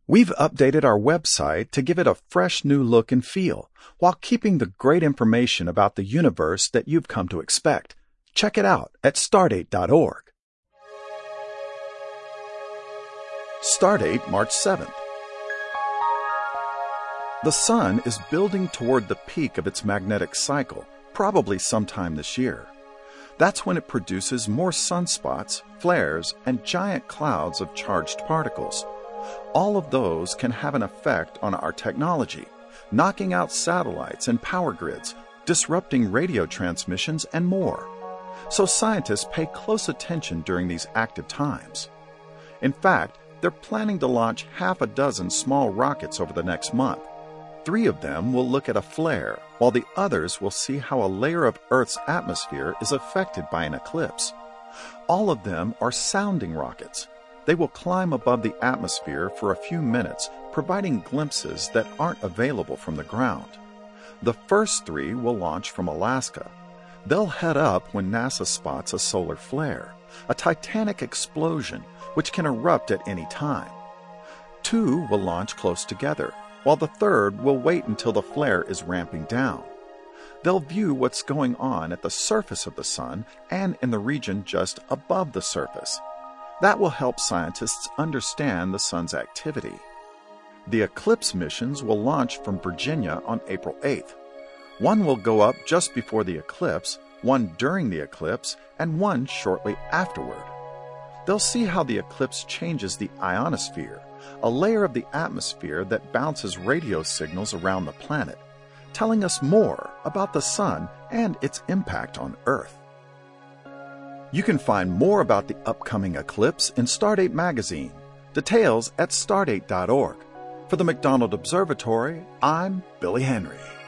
We've updated our website to give it a fresh new look and feel, while keeping the great information about the universe that you've come to expect. Check it out at stardate.org. Stardate, March 7th. The Sun is building toward the peak of its magnetic cycle, probably sometime this year. That's when it produces more sunspots, flares, and giant clouds of charged particles. All of those can have an effect on our technology, knocking out satellites and power grids, disrupting radio transmissions, and more. So scientists pay close attention during these active times. In fact, they're planning to launch half a dozen small rockets over the next month. 3 of them will look at a flare, while the others will see how a layer of Earth's atmosphere is affected by an eclipse. All of them are sounding rockets. They will climb above the atmosphere for a few minutes, providing glimpses that aren't available from the ground. The first 3 will launch from Alaska. They'll head up when NASA spots a solar flare, a titanic explosion which can erupt at any time. 2 will launch close together, while the 3rd will wait until the flare is ramping down. They'll view what's going on at the surface of the Sun and in the region just above the surface. That will help scientists understand the Sun's activity. The eclipse missions will launch from Virginia on April 8th. One will go up just before the eclipse, one during the eclipse, and one shortly afterward. They'll see how the eclipse changes the ionosphere, a layer of the atmosphere that bounces radio signals around the planet, telling us more about the Sun and its impact on Earth. You can find more about the upcoming eclipse in Stardate magazine. Details at stardate.org. For the McDonald Observatory, I'm Billy Henry.